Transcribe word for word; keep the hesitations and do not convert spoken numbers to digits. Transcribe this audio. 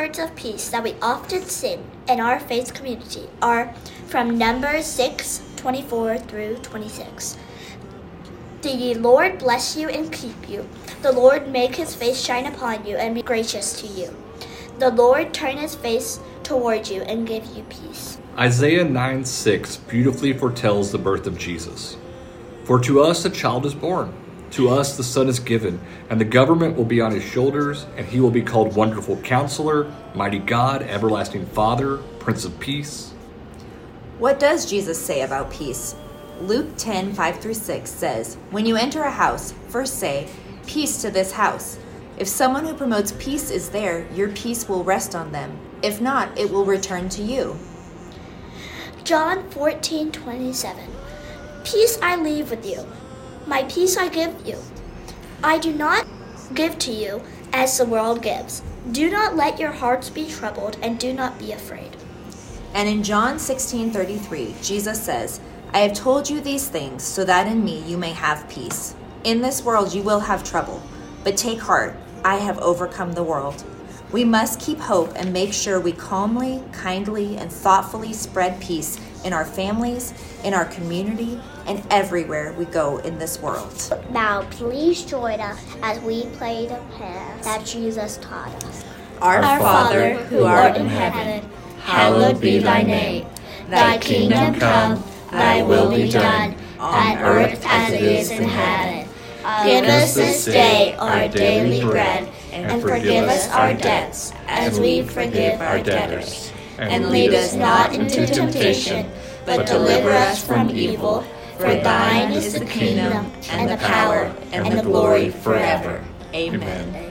words of peace that we often sing in our faith community are from Numbers six, twenty-four through twenty-six. The Lord bless you and keep you. The Lord make his face shine upon you and be gracious to you. The Lord turn his face toward you and give you peace. Isaiah nine six beautifully foretells the birth of Jesus. For to us a child is born, to us the Son is given, and the government will be on his shoulders, and he will be called Wonderful Counselor, Mighty God, Everlasting Father, Prince of Peace. What does Jesus say about peace? Luke ten, five through six says, when you enter a house, first say, peace to this house. If someone who promotes peace is there, your peace will rest on them. If not, it will return to you. John fourteen, twenty-seven. Peace I leave with you. My peace I give you. I do not give to you as the world gives. Do not let your hearts be troubled, and do not be afraid. And in John sixteen, thirty-three, Jesus says, I have told you these things so that in me you may have peace. In this world you will have trouble, but take heart, I have overcome the world. We must keep hope and make sure we calmly, kindly, and thoughtfully spread peace in our families, in our community, and everywhere we go in this world. Now please join us as we play the prayer that Jesus taught us. Our, Our Father, who art in heaven, heaven, hallowed be thy name. Thy kingdom come, thy will be done, on earth as it is in heaven. Give us this day our daily bread, and forgive us our debts, as we forgive our debtors. And lead us not into temptation, but deliver us from evil. For thine is the kingdom, and the power, and the glory forever. Amen.